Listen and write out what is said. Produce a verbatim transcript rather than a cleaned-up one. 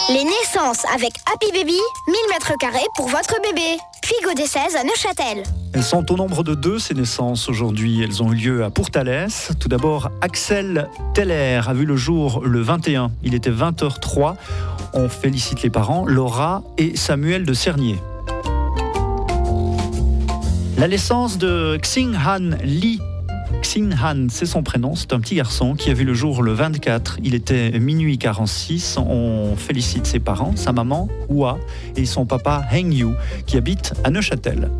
Les naissances avec Happy Baby, mille mètres carrés pour votre bébé. Puis Godet seize à Neuchâtel. Elles sont au nombre de deux, ces naissances aujourd'hui. Elles ont eu lieu à Pourtalès. Tout d'abord, Axel Teller a vu le jour le vingt et un. Il était vingt heures trois. On félicite les parents, Laura et Samuel de Cernier. La naissance de Xing Han Li. Xing Han, c'est son prénom, c'est un petit garçon qui a vu le jour le vingt-quatre. Il était minuit quarante-six. On félicite ses parents, sa maman, Hua, et son papa, Heng Yu, qui habite à Neuchâtel.